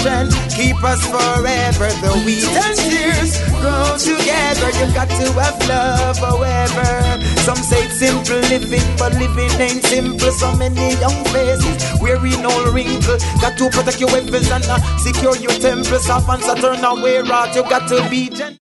generation, keep us forever. The wheat and tears grow together. You got to have love, however. Some say it's simple living, but living ain't simple. So many young faces wearing no wrinkle. Got to protect your weapons and secure your temples. Up and turn away, right? You got to be gentle.